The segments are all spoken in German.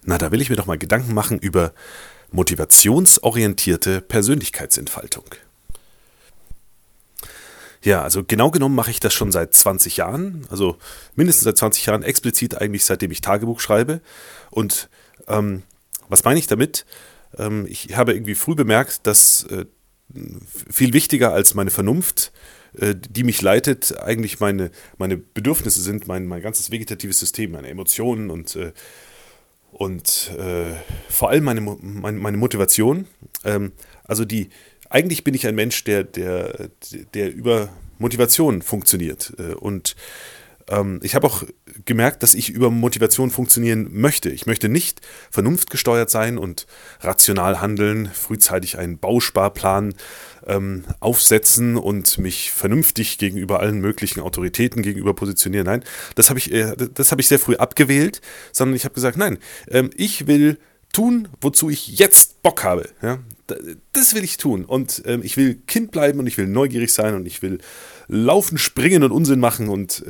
Na, da will ich mir doch mal Gedanken machen über motivationsorientierte Persönlichkeitsentfaltung. Ja, also genau genommen mache ich das schon seit 20 Jahren, also mindestens seit 20 Jahren, explizit eigentlich seitdem ich Tagebuch schreibe. Und was meine ich damit? Ich habe irgendwie früh bemerkt, dass viel wichtiger als meine Vernunft, die mich leitet, eigentlich meine Bedürfnisse sind, mein ganzes vegetatives System, meine Emotionen und vor allem meine Motivation. Also eigentlich bin ich ein Mensch, der über Motivation funktioniert. Und ich habe auch gemerkt, dass ich über Motivation funktionieren möchte. Ich möchte nicht vernunftgesteuert sein und rational handeln, frühzeitig einen Bausparplan aufsetzen und mich vernünftig gegenüber allen möglichen Autoritäten gegenüber positionieren. Nein, das habe ich sehr früh abgewählt, sondern ich habe gesagt, nein, ich will tun, wozu ich jetzt Bock habe. Ja? Das will ich tun. Und ich will Kind bleiben und ich will neugierig sein und ich will laufen, springen und Unsinn machen und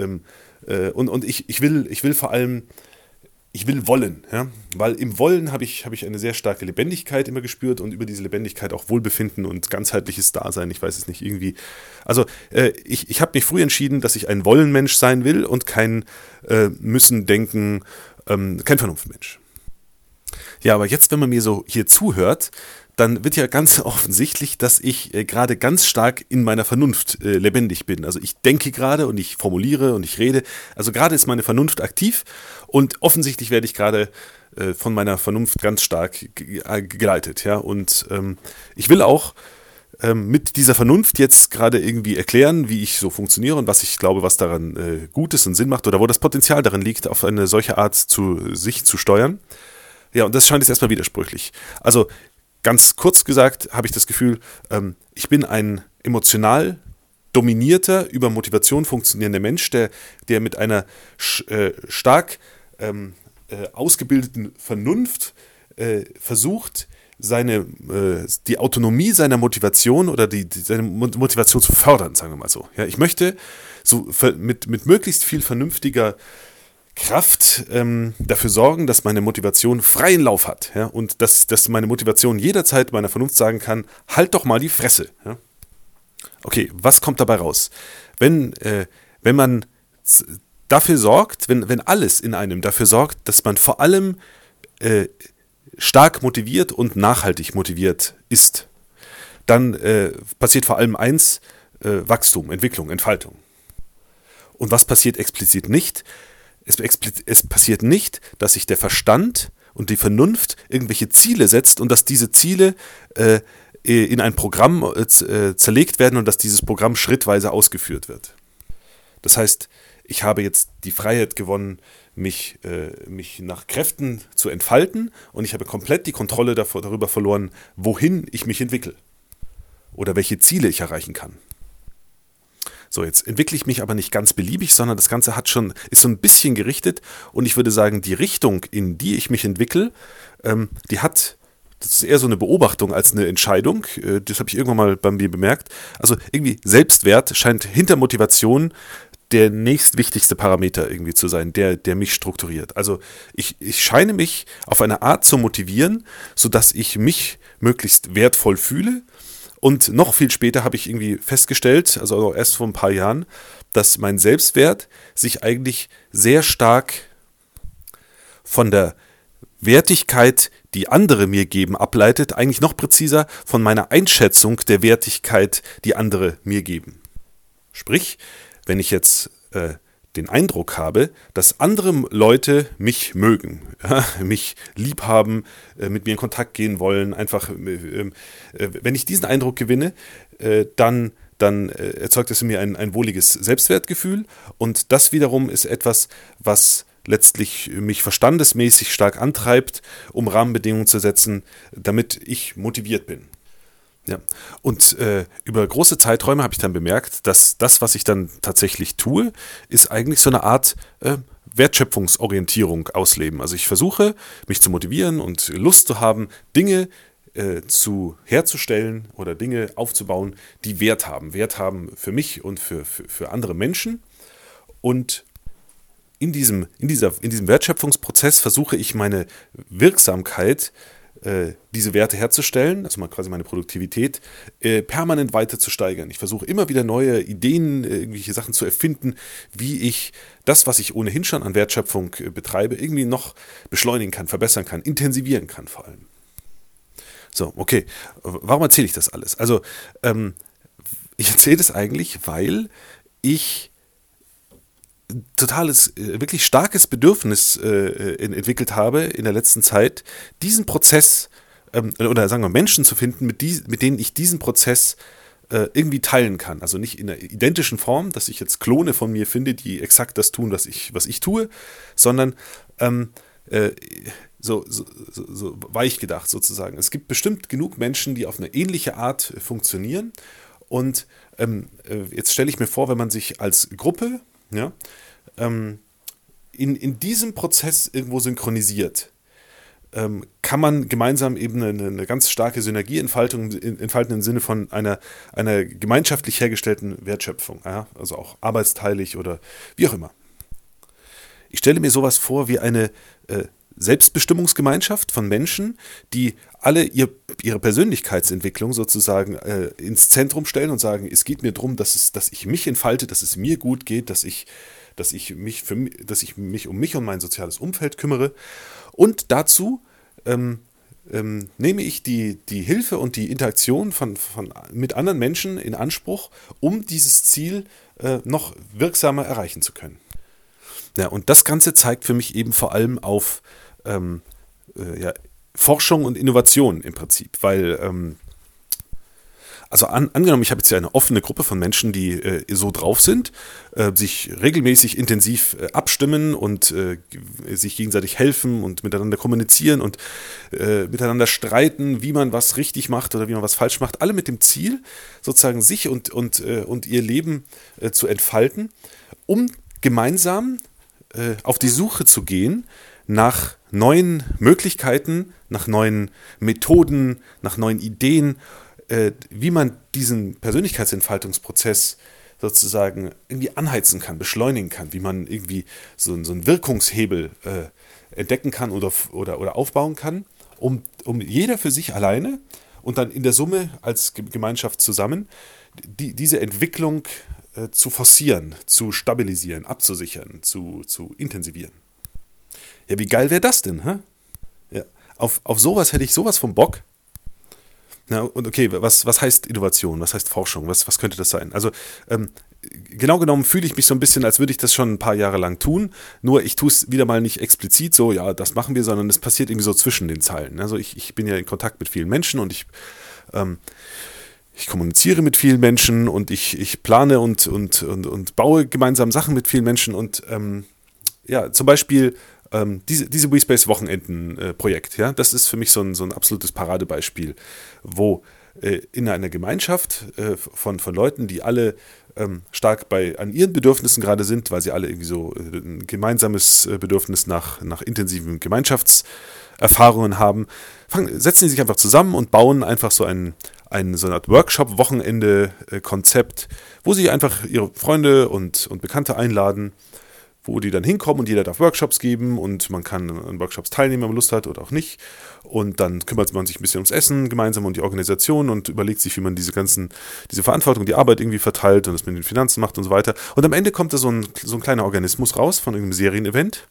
ich will vor allem, ich will wollen. Ja? Weil im Wollen habe ich eine sehr starke Lebendigkeit immer gespürt und über diese Lebendigkeit auch Wohlbefinden und ganzheitliches Dasein, ich weiß es nicht, irgendwie. Also ich habe mich früh entschieden, dass ich ein Wollenmensch sein will und kein Müssen-Denken, kein Vernunftmensch. Ja, aber jetzt, wenn man mir so hier zuhört, dann wird ja ganz offensichtlich, dass ich gerade ganz stark in meiner Vernunft lebendig bin. Also ich denke gerade und ich formuliere und ich rede. Also gerade ist meine Vernunft aktiv und offensichtlich werde ich gerade von meiner Vernunft ganz stark geleitet. Ja? Und ich will auch mit dieser Vernunft jetzt gerade irgendwie erklären, wie ich so funktioniere und was ich glaube, was daran gut ist und Sinn macht oder wo das Potenzial darin liegt, auf eine solche Art sich zu steuern. Ja, und das scheint jetzt erstmal widersprüchlich. Also ganz kurz gesagt habe ich das Gefühl, ich bin ein emotional dominierter, über Motivation funktionierender Mensch, der mit einer stark ausgebildeten Vernunft versucht, die Autonomie seiner Motivation oder seine Motivation zu fördern, sagen wir mal so. Ja, ich möchte so mit möglichst viel vernünftiger Kraft dafür sorgen, dass meine Motivation freien Lauf hat, ja, und dass meine Motivation jederzeit meiner Vernunft sagen kann, halt doch mal die Fresse. Ja. Okay, was kommt dabei raus? Wenn man dafür sorgt, wenn alles in einem dafür sorgt, dass man vor allem stark motiviert und nachhaltig motiviert ist, dann passiert vor allem eins, Wachstum, Entwicklung, Entfaltung. Und was passiert explizit nicht? Es passiert nicht, dass sich der Verstand und die Vernunft irgendwelche Ziele setzt und dass diese Ziele in ein Programm zerlegt werden und dass dieses Programm schrittweise ausgeführt wird. Das heißt, ich habe jetzt die Freiheit gewonnen, mich nach Kräften zu entfalten und ich habe komplett die Kontrolle darüber verloren, wohin ich mich entwickle oder welche Ziele ich erreichen kann. So, jetzt entwickle ich mich aber nicht ganz beliebig, sondern das Ganze ist so ein bisschen gerichtet und ich würde sagen, die Richtung, in die ich mich entwickle, das ist eher so eine Beobachtung als eine Entscheidung, das habe ich irgendwann mal bei mir bemerkt, also irgendwie Selbstwert scheint hinter Motivation der nächstwichtigste Parameter irgendwie zu sein, der mich strukturiert. Also ich scheine mich auf eine Art zu motivieren, sodass ich mich möglichst wertvoll fühle. Und noch viel später habe ich irgendwie festgestellt, also erst vor ein paar Jahren, dass mein Selbstwert sich eigentlich sehr stark von der Wertigkeit, die andere mir geben, ableitet, eigentlich noch präziser von meiner Einschätzung der Wertigkeit, die andere mir geben. Sprich, wenn ich jetzt den Eindruck habe, dass andere Leute mich mögen, ja, mich lieb haben, mit mir in Kontakt gehen wollen, einfach, wenn ich diesen Eindruck gewinne, dann erzeugt es in mir ein wohliges Selbstwertgefühl und das wiederum ist etwas, was letztlich mich verstandesmäßig stark antreibt, um Rahmenbedingungen zu setzen, damit ich motiviert bin. Ja, und über große Zeiträume habe ich dann bemerkt, dass das, was ich dann tatsächlich tue, ist eigentlich so eine Art Wertschöpfungsorientierung ausleben. Also ich versuche, mich zu motivieren und Lust zu haben, Dinge herzustellen oder Dinge aufzubauen, die Wert haben für mich und für andere Menschen. Und in diesem Wertschöpfungsprozess versuche ich meine Wirksamkeit, diese Werte herzustellen, also quasi meine Produktivität, permanent weiter zu steigern. Ich versuche immer wieder neue Ideen, irgendwelche Sachen zu erfinden, wie ich das, was ich ohnehin schon an Wertschöpfung betreibe, irgendwie noch beschleunigen kann, verbessern kann, intensivieren kann vor allem. So, okay. Warum erzähle ich das alles? Also, ich erzähle das eigentlich, weil ich totales, wirklich starkes Bedürfnis entwickelt habe in der letzten Zeit, diesen Prozess oder sagen wir Menschen zu finden, mit denen ich diesen Prozess irgendwie teilen kann. Also nicht in einer identischen Form, dass ich jetzt Klone von mir finde, die exakt das tun, was ich tue, sondern äh, so weich gedacht sozusagen. Es gibt bestimmt genug Menschen, die auf eine ähnliche Art funktionieren. Und jetzt stelle ich mir vor, wenn man sich als Gruppe, ja, in diesem Prozess irgendwo synchronisiert, kann man gemeinsam eben eine ganz starke Synergie entfalten im Sinne von einer gemeinschaftlich hergestellten Wertschöpfung, ja? Also auch arbeitsteilig oder wie auch immer. Ich stelle mir sowas vor wie eine Selbstbestimmungsgemeinschaft von Menschen, die alle ihre Persönlichkeitsentwicklung sozusagen ins Zentrum stellen und sagen, es geht mir darum, dass ich mich entfalte, dass es mir gut geht, dass ich mich um mich und mein soziales Umfeld kümmere. Und dazu nehme ich die Hilfe und die Interaktion mit anderen Menschen in Anspruch, um dieses Ziel noch wirksamer erreichen zu können. Ja, und das Ganze zeigt für mich eben vor allem auf ja, Forschung und Innovation im Prinzip, weil also angenommen, ich habe jetzt ja eine offene Gruppe von Menschen, die so drauf sind, sich regelmäßig intensiv abstimmen und sich gegenseitig helfen und miteinander kommunizieren und miteinander streiten, wie man was richtig macht oder wie man was falsch macht, alle mit dem Ziel, sozusagen sich und ihr Leben zu entfalten, um gemeinsam auf die Suche zu gehen nach neuen Möglichkeiten, nach neuen Methoden, nach neuen Ideen, wie man diesen Persönlichkeitsentfaltungsprozess sozusagen irgendwie anheizen kann, beschleunigen kann, wie man irgendwie so einen Wirkungshebel entdecken kann oder aufbauen kann, um jeder für sich alleine und dann in der Summe als Gemeinschaft zusammen diese Entwicklung zu forcieren, zu stabilisieren, abzusichern, zu intensivieren. Ja, wie geil wäre das denn? Hä? Ja, auf sowas hätte ich sowas vom Bock. Na, und okay, was heißt Innovation? Was heißt Forschung? Was könnte das sein? Also genau genommen fühle ich mich so ein bisschen, als würde ich das schon ein paar Jahre lang tun, nur ich tue es wieder mal nicht explizit so, ja, das machen wir, sondern es passiert irgendwie so zwischen den Zeilen. Also ich bin ja in Kontakt mit vielen Menschen und ich kommuniziere mit vielen Menschen und ich plane und baue gemeinsam Sachen mit vielen Menschen und ja, zum Beispiel diese WeSpace-Wochenenden-Projekt, ja, das ist für mich so ein absolutes Paradebeispiel, wo in einer Gemeinschaft von Leuten, die alle stark an ihren Bedürfnissen gerade sind, weil sie alle irgendwie so ein gemeinsames Bedürfnis nach intensiven Gemeinschaftserfahrungen haben, setzen die sich einfach zusammen und bauen einfach so eine Art Workshop-Wochenende-Konzept, wo sie einfach ihre Freunde und Bekannte einladen, wo die dann hinkommen und jeder darf Workshops geben und man kann an Workshops teilnehmen, wenn man Lust hat oder auch nicht. Und dann kümmert man sich ein bisschen ums Essen gemeinsam und die Organisation und überlegt sich, wie man diese Verantwortung, die Arbeit irgendwie verteilt und das mit den Finanzen macht und so weiter. Und am Ende kommt da so ein kleiner Organismus raus von irgendeinem Serienevent.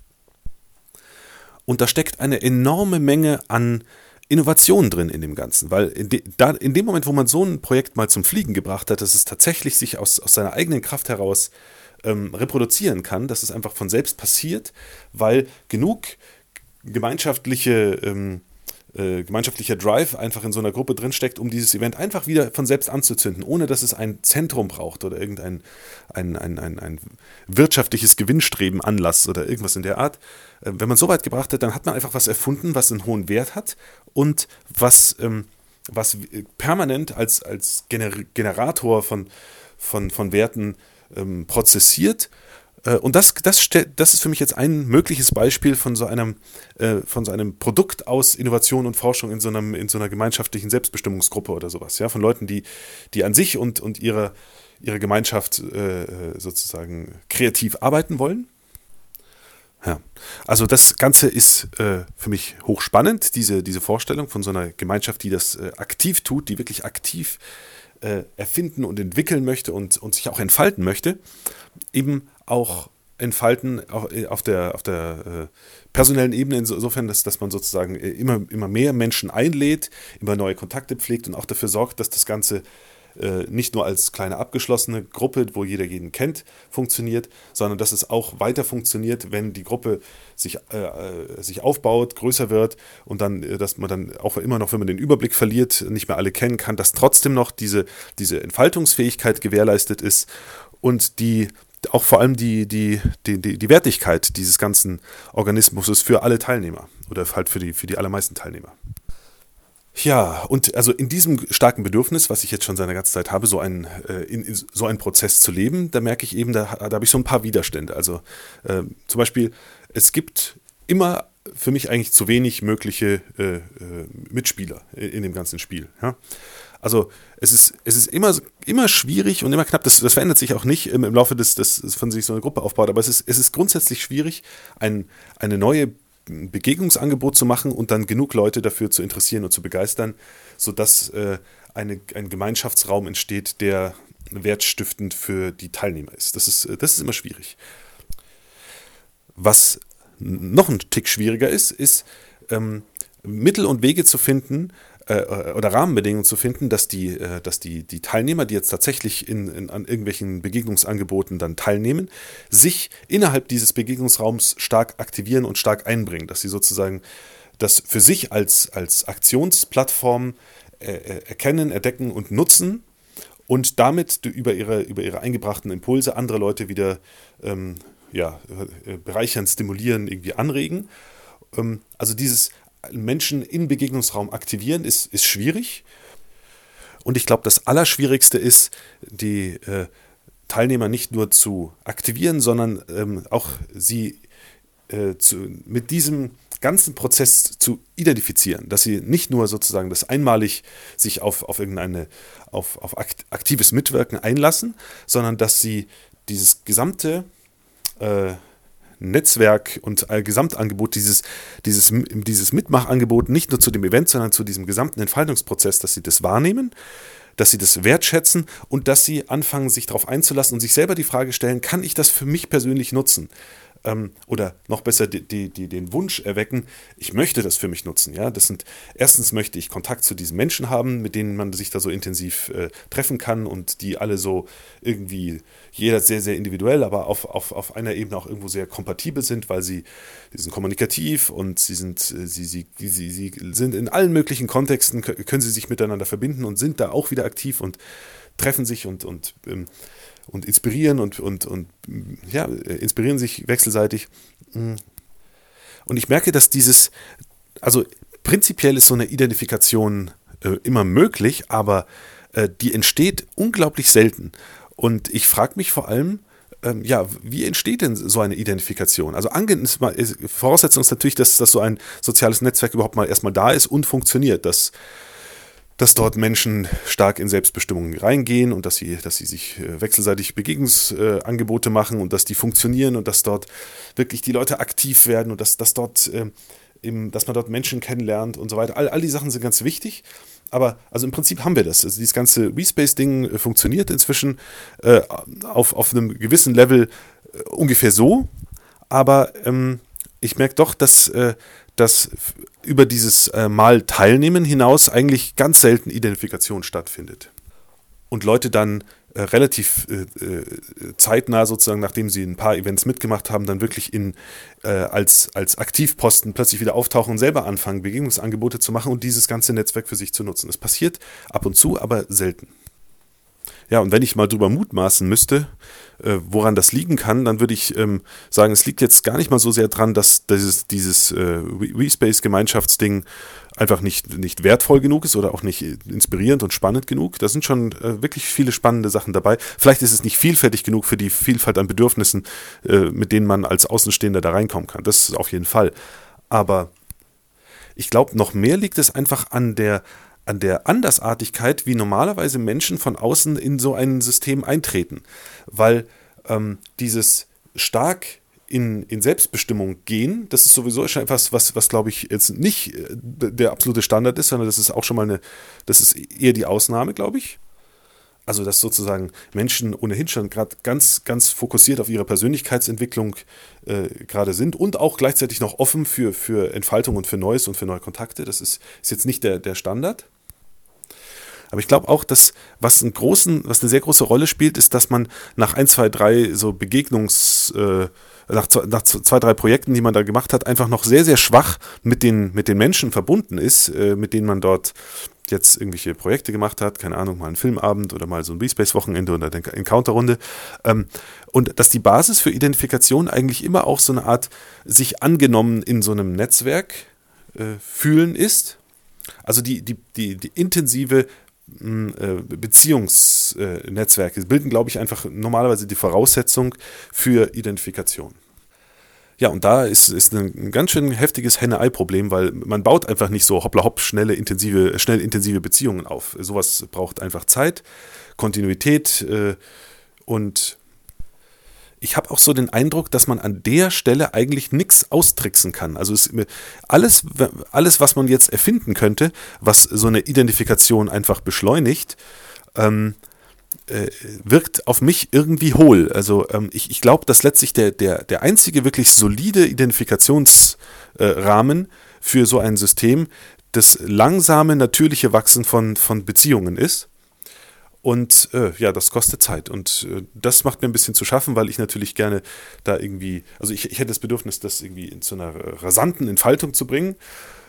Und da steckt eine enorme Menge an Innovation drin in dem Ganzen, weil in dem Moment, wo man so ein Projekt mal zum Fliegen gebracht hat, dass es tatsächlich sich aus seiner eigenen Kraft heraus reproduzieren kann, dass es einfach von selbst passiert, weil genug gemeinschaftlicher Drive einfach in so einer Gruppe drinsteckt, um dieses Event einfach wieder von selbst anzuzünden, ohne dass es ein Zentrum braucht oder irgendein ein wirtschaftliches Gewinnstreben, Anlass oder irgendwas in der Art. Wenn man so weit gebracht hat, dann hat man einfach was erfunden, was einen hohen Wert hat und was permanent als Generator von Werten prozessiert. Und das ist für mich jetzt ein mögliches Beispiel von so einem Produkt aus Innovation und Forschung in so einer gemeinschaftlichen Selbstbestimmungsgruppe oder sowas, ja, von Leuten, die an sich und ihre Gemeinschaft sozusagen kreativ arbeiten wollen Ja, also das Ganze ist für mich hochspannend, diese Vorstellung von so einer Gemeinschaft, die das aktiv tut, die wirklich aktiv erfinden und entwickeln möchte und sich auch entfalten möchte, eben auch entfalten auf der personellen Ebene, insofern, dass man sozusagen immer mehr Menschen einlädt, immer neue Kontakte pflegt und auch dafür sorgt, dass das Ganze nicht nur als kleine abgeschlossene Gruppe, wo jeder jeden kennt, funktioniert, sondern dass es auch weiter funktioniert, wenn die Gruppe sich aufbaut, größer wird und dann, dass man dann auch immer noch, wenn man den Überblick verliert, nicht mehr alle kennen kann, dass trotzdem noch diese Entfaltungsfähigkeit gewährleistet ist und auch vor allem die Wertigkeit dieses ganzen Organismus ist für alle Teilnehmer oder halt für die allermeisten Teilnehmer. Ja, und also in diesem starken Bedürfnis, was ich jetzt schon seit einer ganzen Zeit habe, in so einen Prozess zu leben, da merke ich eben, da habe ich so ein paar Widerstände. Also zum Beispiel, es gibt immer für mich eigentlich zu wenig mögliche Mitspieler in dem ganzen Spiel. Ja? Also es ist immer schwierig und immer knapp, das verändert sich auch nicht im Laufe von sich so eine Gruppe aufbaut, aber es ist grundsätzlich schwierig, eine neue Begegnungsangebot zu machen und dann genug Leute dafür zu interessieren und zu begeistern, sodass ein Gemeinschaftsraum entsteht, der wertstiftend für die Teilnehmer ist. Das ist immer schwierig. Was noch ein Tick schwieriger ist Mittel und Wege zu finden, oder Rahmenbedingungen zu finden, dass die Teilnehmer, die jetzt tatsächlich an irgendwelchen Begegnungsangeboten dann teilnehmen, sich innerhalb dieses Begegnungsraums stark aktivieren und stark einbringen, dass sie sozusagen das für sich als Aktionsplattform erkennen, entdecken und nutzen und damit über ihre eingebrachten Impulse andere Leute wieder bereichern, stimulieren, irgendwie anregen. Also dieses Menschen im Begegnungsraum aktivieren ist schwierig. Und ich glaube, das Allerschwierigste ist, die Teilnehmer nicht nur zu aktivieren, sondern auch sie mit diesem ganzen Prozess zu identifizieren, dass sie nicht nur sozusagen das einmalig sich auf aktives Mitwirken einlassen, sondern dass sie dieses gesamte Netzwerk und Gesamtangebot, dieses Mitmachangebot nicht nur zu dem Event, sondern zu diesem gesamten Entfaltungsprozess, dass sie das wahrnehmen, dass sie das wertschätzen und dass sie anfangen, sich darauf einzulassen und sich selber die Frage stellen, kann ich das für mich persönlich nutzen? Oder noch besser den Wunsch erwecken, ich möchte das für mich nutzen. Ja? Erstens möchte ich Kontakt zu diesen Menschen haben, mit denen man sich da so intensiv treffen kann und die alle so irgendwie, jeder sehr, sehr individuell, aber auf einer Ebene auch irgendwo sehr kompatibel sind, weil sie sind kommunikativ und sie sind in allen möglichen Kontexten, können sie sich miteinander verbinden und sind da auch wieder aktiv und treffen sich und inspirieren und inspirieren sich wechselseitig. Und ich merke, dass also prinzipiell ist so eine Identifikation immer möglich, aber die entsteht unglaublich selten. Und ich frage mich vor allem, wie entsteht denn so eine Identifikation? Also Voraussetzung ist natürlich, dass so ein soziales Netzwerk überhaupt mal erstmal da ist und funktioniert, dass dort Menschen stark in Selbstbestimmung reingehen und dass sie sich wechselseitig Begegnungsangebote machen und dass die funktionieren und dass dort wirklich die Leute aktiv werden und dass man dort Menschen kennenlernt und so weiter. All die Sachen sind ganz wichtig, aber also im Prinzip haben wir das. Also dieses ganze WeSpace-Ding funktioniert inzwischen auf einem gewissen Level ungefähr so, aber ich merke doch, dass über dieses Mal Teilnehmen hinaus eigentlich ganz selten Identifikation stattfindet. Und Leute dann relativ zeitnah sozusagen, nachdem sie ein paar Events mitgemacht haben, dann wirklich als Aktivposten plötzlich wieder auftauchen und selber anfangen, Begegnungsangebote zu machen und dieses ganze Netzwerk für sich zu nutzen. Das passiert ab und zu, aber selten. Ja, und wenn ich mal drüber mutmaßen müsste, woran das liegen kann, dann würde ich sagen, es liegt jetzt gar nicht mal so sehr dran, dass dieses WeSpace-Gemeinschaftsding einfach nicht wertvoll genug ist oder auch nicht inspirierend und spannend genug. Da sind schon wirklich viele spannende Sachen dabei. Vielleicht ist es nicht vielfältig genug für die Vielfalt an Bedürfnissen, mit denen man als Außenstehender da reinkommen kann. Das ist auf jeden Fall. Aber ich glaube, noch mehr liegt es einfach an der Andersartigkeit, wie normalerweise Menschen von außen in so ein System eintreten. Weil dieses stark in Selbstbestimmung gehen. Das ist sowieso schon etwas, was glaube ich, jetzt nicht der absolute Standard ist, sondern das ist auch schon mal das ist eher die Ausnahme, glaube ich. Also, dass sozusagen Menschen ohnehin schon gerade ganz, ganz fokussiert auf ihre Persönlichkeitsentwicklung gerade sind und auch gleichzeitig noch offen für Entfaltung und für Neues und für neue Kontakte. Das ist jetzt nicht der Standard. Aber ich glaube auch, dass was eine sehr große Rolle spielt, ist, dass man nach ein, zwei, drei so nach zwei, drei Projekten, die man da gemacht hat, einfach noch sehr, sehr schwach mit den Menschen verbunden ist, mit denen man dort jetzt irgendwelche Projekte gemacht hat, keine Ahnung, mal einen Filmabend oder mal so ein B-Space-Wochenende oder eine Encounter-Runde. Und dass die Basis für Identifikation eigentlich immer auch so eine Art sich angenommen in so einem Netzwerk fühlen ist. Also die intensive Beziehungsnetzwerke bilden, glaube ich, einfach normalerweise die Voraussetzung für Identifikation. Ja, und da ist ein ganz schön heftiges Henne-Ei-Problem, weil man baut einfach nicht so hoppla hopp schnell intensive Beziehungen auf. Sowas braucht einfach Zeit, Kontinuität und ich habe auch so den Eindruck, dass man an der Stelle eigentlich nichts austricksen kann. Also alles, was man jetzt erfinden könnte, was so eine Identifikation einfach beschleunigt, wirkt auf mich irgendwie hohl. Also ich glaube, dass letztlich der einzige wirklich solide Identifikationsrahmen für so ein System das langsame, natürliche Wachsen von Beziehungen ist. Und ja, das kostet Zeit. Und das macht mir ein bisschen zu schaffen, weil ich natürlich gerne da irgendwie, also ich hätte das Bedürfnis, das irgendwie zu einer rasanten Entfaltung zu bringen.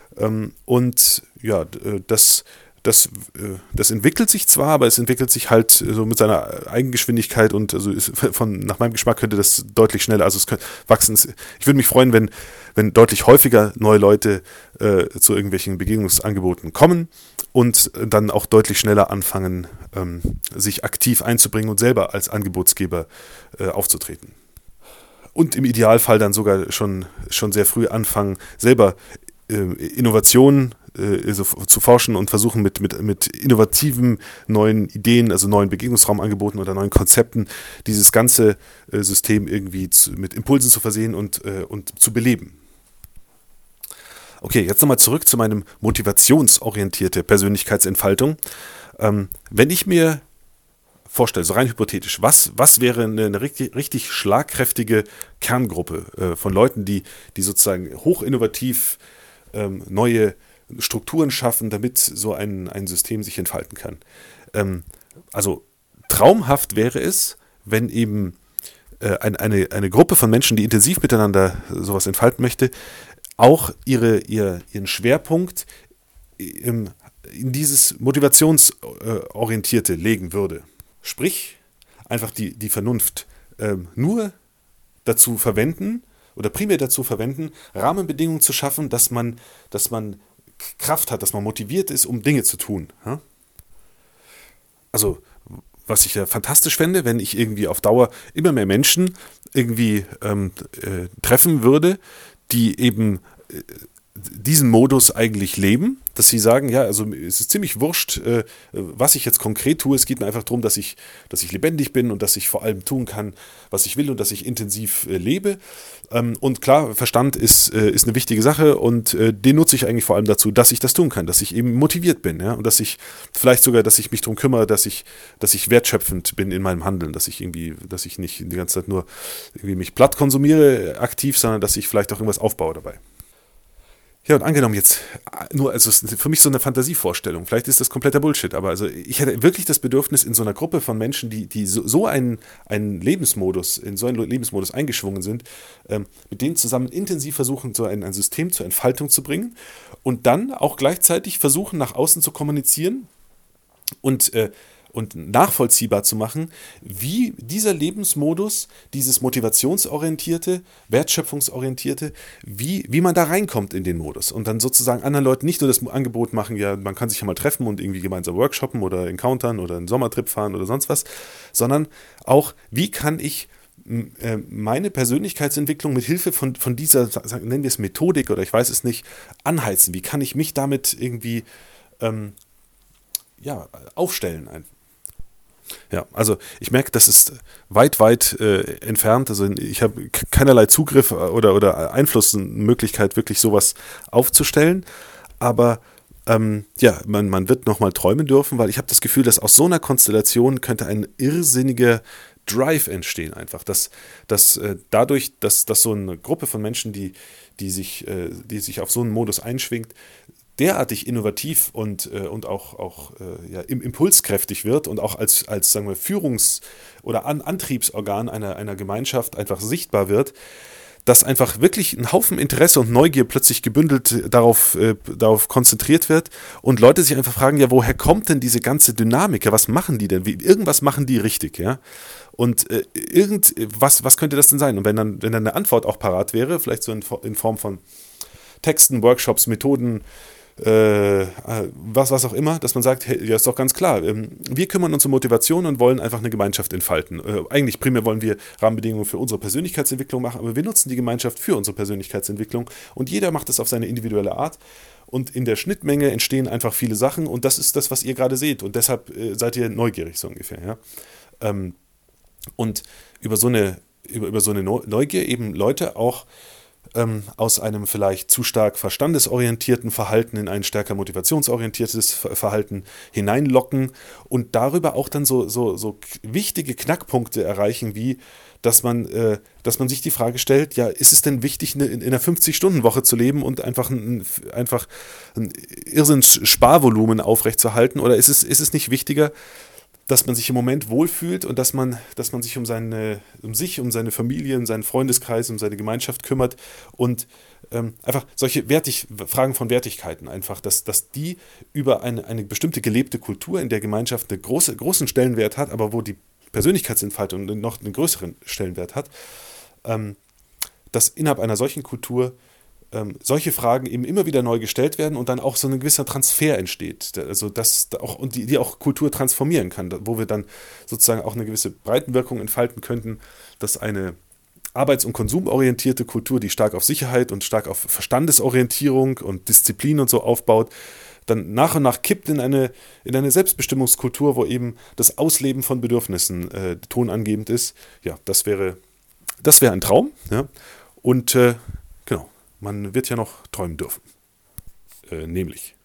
Und ja, das entwickelt sich zwar, aber es entwickelt sich halt so mit seiner Eigengeschwindigkeit und also nach meinem Geschmack könnte das deutlich schneller, also es könnte wachsen. Ich würde mich freuen, wenn deutlich häufiger neue Leute zu irgendwelchen Begegnungsangeboten kommen und dann auch deutlich schneller anfangen, sich aktiv einzubringen und selber als Angebotsgeber aufzutreten. Und im Idealfall dann sogar schon sehr früh anfangen, selber Innovationen zu forschen und versuchen mit innovativen neuen Ideen, also neuen Begegnungsraumangeboten oder neuen Konzepten, dieses ganze System irgendwie mit Impulsen zu versehen und zu beleben. Okay, jetzt nochmal zurück zu meinem motivationsorientierte Persönlichkeitsentfaltung. Wenn ich mir vorstelle, so rein hypothetisch, was wäre eine richtig schlagkräftige Kerngruppe von Leuten, die sozusagen hochinnovativ neue Strukturen schaffen, damit so ein System sich entfalten kann. Also traumhaft wäre es, wenn eben eine Gruppe von Menschen, die intensiv miteinander sowas entfalten möchte, auch ihren Schwerpunkt in dieses Motivationsorientierte legen würde. Sprich, einfach die Vernunft nur dazu verwenden oder primär dazu verwenden, Rahmenbedingungen zu schaffen, dass man Kraft hat, dass man motiviert ist, um Dinge zu tun. Ja? Also, was ich ja fantastisch fände, wenn ich irgendwie auf Dauer immer mehr Menschen irgendwie treffen würde, die eben diesen Modus eigentlich leben, dass sie sagen, ja, also es ist ziemlich wurscht, was ich jetzt konkret tue, es geht mir einfach darum, dass ich lebendig bin und dass ich vor allem tun kann, was ich will und dass ich intensiv lebe. Und klar, Verstand ist eine wichtige Sache und den nutze ich eigentlich vor allem dazu, dass ich das tun kann, dass ich eben motiviert bin, ja, und dass ich vielleicht sogar, dass ich mich darum kümmere, dass ich wertschöpfend bin in meinem Handeln, dass ich nicht die ganze Zeit nur irgendwie mich platt konsumiere aktiv, sondern dass ich vielleicht auch irgendwas aufbaue dabei. Ja, und angenommen jetzt, nur, also es ist für mich so eine Fantasievorstellung, vielleicht ist das kompletter Bullshit, aber also ich hätte wirklich das Bedürfnis, in so einer Gruppe von Menschen, die so einen Lebensmodus, in so einen Lebensmodus eingeschwungen sind, mit denen zusammen intensiv versuchen, so ein System zur Entfaltung zu bringen und dann auch gleichzeitig versuchen, nach außen zu kommunizieren und nachvollziehbar zu machen, wie dieser Lebensmodus, dieses motivationsorientierte, wertschöpfungsorientierte, wie man da reinkommt in den Modus und dann sozusagen anderen Leuten nicht nur das Angebot machen, ja, man kann sich ja mal treffen und irgendwie gemeinsam workshoppen oder encountern oder einen Sommertrip fahren oder sonst was, sondern auch, wie kann ich meine Persönlichkeitsentwicklung mit Hilfe von dieser, nennen wir es Methodik oder ich weiß es nicht, anheizen, wie kann ich mich damit irgendwie aufstellen. Ja, also ich merke, das ist weit, weit entfernt. Also ich habe keinerlei Zugriff oder Einflussmöglichkeit, wirklich sowas aufzustellen. Aber ja, man wird nochmal träumen dürfen, weil ich habe das Gefühl, dass aus so einer Konstellation könnte ein irrsinniger Drive entstehen einfach. Dass dadurch, dass so eine Gruppe von Menschen, die sich auf so einen Modus einschwingt, derartig innovativ und auch ja, impulskräftig wird und auch als sagen wir, oder Antriebsorgan einer Gemeinschaft einfach sichtbar wird, dass einfach wirklich ein Haufen Interesse und Neugier plötzlich gebündelt darauf konzentriert wird und Leute sich einfach fragen, ja, woher kommt denn diese ganze Dynamik? Ja, was machen die denn? Irgendwas machen die richtig, ja? Und was könnte das denn sein? Und wenn dann eine Antwort auch parat wäre, vielleicht so in Form von Texten, Workshops, Methoden, was auch immer, dass man sagt, hey, ja, ist doch ganz klar, wir kümmern uns um Motivation und wollen einfach eine Gemeinschaft entfalten. Eigentlich primär wollen wir Rahmenbedingungen für unsere Persönlichkeitsentwicklung machen, aber wir nutzen die Gemeinschaft für unsere Persönlichkeitsentwicklung und jeder macht es auf seine individuelle Art und in der Schnittmenge entstehen einfach viele Sachen und das ist das, was ihr gerade seht und deshalb seid ihr neugierig so ungefähr. Ja? Und über so eine Neugier eben Leute auch aus einem vielleicht zu stark verstandesorientierten Verhalten in ein stärker motivationsorientiertes Verhalten hineinlocken und darüber auch dann so wichtige Knackpunkte erreichen, wie dass man sich die Frage stellt, ja, ist es denn wichtig, in einer 50-Stunden-Woche zu leben und einfach ein Irrsinns-Sparvolumen aufrechtzuerhalten oder ist es nicht wichtiger, dass man sich im Moment wohlfühlt und dass man sich um seine Familie, um seinen Freundeskreis, um seine Gemeinschaft kümmert und einfach solche Fragen von Wertigkeiten einfach, dass die über eine bestimmte gelebte Kultur in der Gemeinschaft einen großen Stellenwert hat, aber wo die Persönlichkeitsentfaltung noch einen größeren Stellenwert hat, dass innerhalb einer solchen Kultur solche Fragen eben immer wieder neu gestellt werden und dann auch so ein gewisser Transfer entsteht, also das auch und die auch Kultur transformieren kann, wo wir dann sozusagen auch eine gewisse Breitenwirkung entfalten könnten, dass eine arbeits- und konsumorientierte Kultur, die stark auf Sicherheit und stark auf Verstandesorientierung und Disziplin und so aufbaut, dann nach und nach kippt in eine Selbstbestimmungskultur, wo eben das Ausleben von Bedürfnissen tonangebend ist. Ja, das wäre ein Traum, ja. Und genau. Man wird ja noch träumen dürfen. Nämlich.